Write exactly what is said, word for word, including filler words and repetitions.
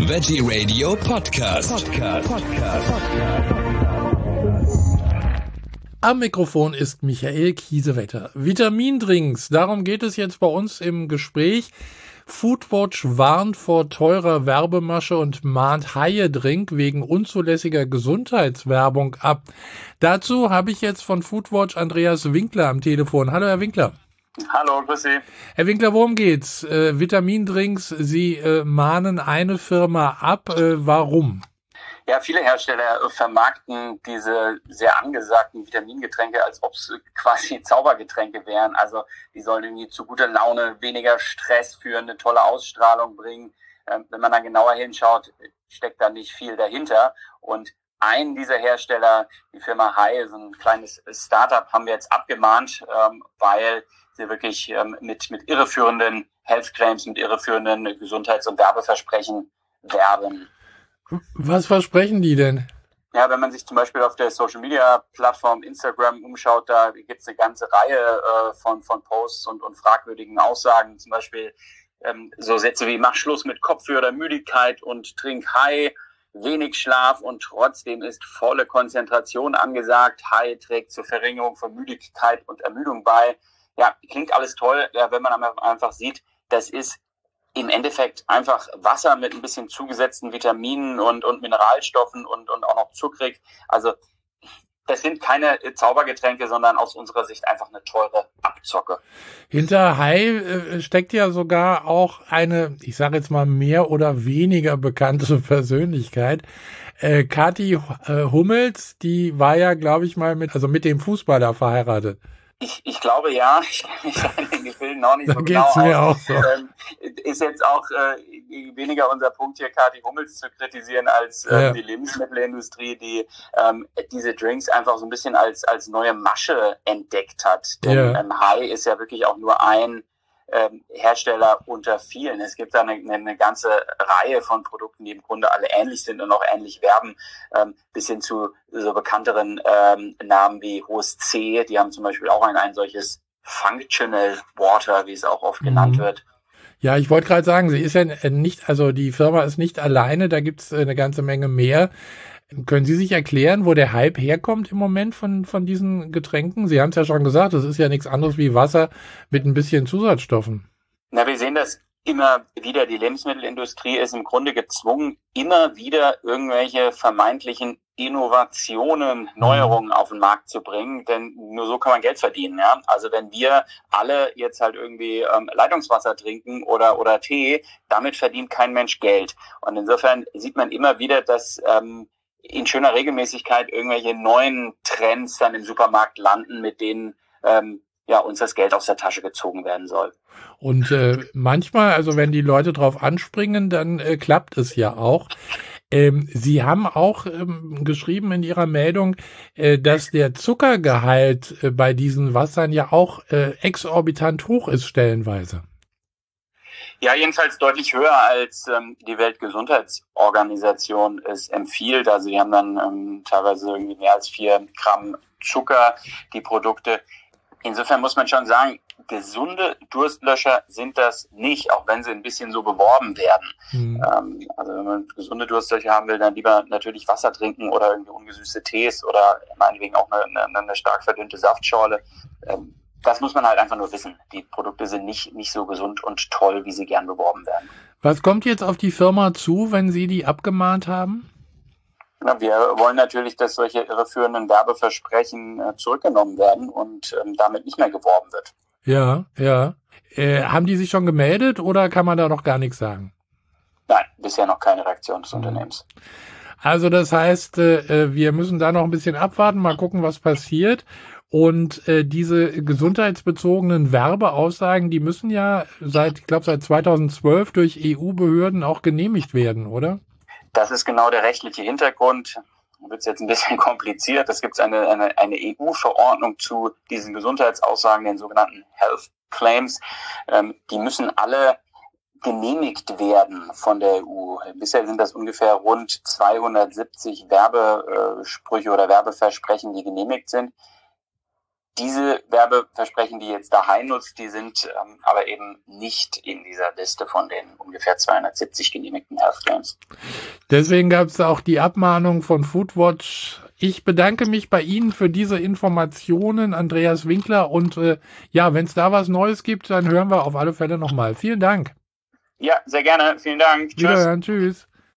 Veggie Radio Podcast. Podcast. Podcast. Am Mikrofon ist Michael Kiesewetter. Vitamindrinks, darum geht es jetzt bei uns im Gespräch. Foodwatch warnt vor teurer Werbemasche und mahnt Haie-Drink wegen unzulässiger Gesundheitswerbung ab. Dazu habe ich jetzt von Foodwatch Andreas Winkler am Telefon. Hallo, Herr Winkler. Hallo, grüß Sie. Herr Winkler, worum geht's? Äh, Vitamindrinks, Sie äh, mahnen eine Firma ab. Äh, warum? Ja, viele Hersteller vermarkten diese sehr angesagten Vitamingetränke, als ob es quasi Zaubergetränke wären. Also die sollen irgendwie zu guter Laune, weniger Stress führen, eine tolle Ausstrahlung bringen. Ähm, wenn man dann genauer hinschaut, steckt da nicht viel dahinter. Und ein dieser Hersteller, die Firma Hai, so ein kleines Startup, haben wir jetzt abgemahnt, ähm, weil sie wirklich ähm, mit, mit irreführenden Health Claims, mit irreführenden Gesundheits- und Werbeversprechen werben. Was versprechen die denn? Ja, wenn man sich zum Beispiel auf der Social-Media-Plattform Instagram umschaut, da gibt es eine ganze Reihe äh, von, von Posts und, und fragwürdigen Aussagen. Zum Beispiel ähm, so Sätze wie, mach Schluss mit Kopfweh oder Müdigkeit und trink Hai, wenig Schlaf und trotzdem ist volle Konzentration angesagt. Hai trägt zur Verringerung von Müdigkeit und Ermüdung bei. Ja, klingt alles toll, ja, wenn man einfach sieht, das ist im Endeffekt einfach Wasser mit ein bisschen zugesetzten Vitaminen und, und Mineralstoffen und, und auch noch zuckrig. Also das sind keine Zaubergetränke, sondern aus unserer Sicht einfach eine teure Abzocke. Hinter Hai äh, steckt ja sogar auch eine, ich sage jetzt mal mehr oder weniger bekannte Persönlichkeit. Äh, Kathi äh, Hummels, die war ja, glaube ich mal, mit also mit dem Fußballer verheiratet. Ich, ich glaube ja, ich kenne mich da in den Gefilden auch nicht da so genau geht's mir aus. Auch so. Ähm, ist jetzt auch äh, weniger unser Punkt hier, Kathi Hummels zu kritisieren, als äh, ja. die Lebensmittelindustrie, die ähm, diese Drinks einfach so ein bisschen als als neue Masche entdeckt hat. Denn ja. ähm, Hai ist ja wirklich auch nur ein ähm, Hersteller unter vielen. Es gibt da eine, eine ganze Reihe von Produkten, die im Grunde alle ähnlich sind und auch ähnlich werben, ähm, bis hin zu so bekannteren ähm, Namen wie H O S C. Die haben zum Beispiel auch ein, ein solches Functional Water, wie es auch oft mhm. genannt wird. Ja, ich wollte gerade sagen, sie ist ja nicht, also die Firma ist nicht alleine, da gibt's eine ganze Menge mehr. Können Sie sich erklären, wo der Hype herkommt im Moment von von diesen Getränken? Sie haben es ja schon gesagt, es ist ja nichts anderes wie Wasser mit ein bisschen Zusatzstoffen. Na, wir sehen das immer wieder. Die Lebensmittelindustrie ist im Grunde gezwungen, immer wieder irgendwelche vermeintlichen Innovationen, Neuerungen auf den Markt zu bringen, denn nur so kann man Geld verdienen. Ja, also wenn wir alle jetzt halt irgendwie ähm, Leitungswasser trinken oder oder Tee, damit verdient kein Mensch Geld. Und insofern sieht man immer wieder, dass ähm, in schöner Regelmäßigkeit irgendwelche neuen Trends dann im Supermarkt landen, mit denen ähm, ja uns das Geld aus der Tasche gezogen werden soll. Und äh, manchmal, also wenn die Leute drauf anspringen, dann äh, klappt es ja auch. Ähm, Sie haben auch ähm, geschrieben in Ihrer Meldung, äh, dass der Zuckergehalt äh, bei diesen Wassern ja auch äh, exorbitant hoch ist stellenweise. Ja, jedenfalls deutlich höher, als ähm, die Weltgesundheitsorganisation es empfiehlt. Also die haben dann ähm, teilweise irgendwie mehr als vier Gramm Zucker, die Produkte. Insofern muss man schon sagen, gesunde Durstlöscher sind das nicht, auch wenn sie ein bisschen so beworben werden. Mhm. Ähm, also wenn man gesunde Durstlöcher haben will, dann lieber natürlich Wasser trinken oder irgendwie ungesüßte Tees oder meinetwegen auch eine, eine, eine stark verdünnte Saftschorle. Ähm, Das muss man halt einfach nur wissen. Die Produkte sind nicht nicht so gesund und toll, wie sie gern beworben werden. Was kommt jetzt auf die Firma zu, wenn Sie die abgemahnt haben? Na, wir wollen natürlich, dass solche irreführenden Werbeversprechen äh, zurückgenommen werden und ähm, damit nicht mehr geworben wird. Ja, ja. Äh, haben die sich schon gemeldet oder kann man da noch gar nichts sagen? Nein, bisher noch keine Reaktion des mhm. Unternehmens. Also das heißt, äh, wir müssen da noch ein bisschen abwarten, mal gucken, was passiert. Und äh, diese gesundheitsbezogenen Werbeaussagen, die müssen ja seit, ich glaube, seit zweitausendzwölf durch E U-Behörden auch genehmigt werden, oder? Das ist genau der rechtliche Hintergrund. Wird es jetzt ein bisschen kompliziert. Es gibt eine, eine, eine E U-Verordnung zu diesen Gesundheitsaussagen, den sogenannten Health Claims. Ähm, die müssen alle genehmigt werden von der E U. Bisher sind das ungefähr rund zweihundertsiebzig Werbesprüche oder Werbeversprechen, die genehmigt sind. Diese Werbeversprechen, die jetzt Dahai nutzt, die sind ähm, aber eben nicht in dieser Liste von den ungefähr zweihundertsiebzig genehmigten Health Claims. Deswegen gab es auch die Abmahnung von Foodwatch. Ich bedanke mich bei Ihnen für diese Informationen, Andreas Winkler. Und äh, ja, wenn es da was Neues gibt, dann hören wir auf alle Fälle nochmal. Vielen Dank. Ja, sehr gerne. Vielen Dank. Wiederhören. Tschüss.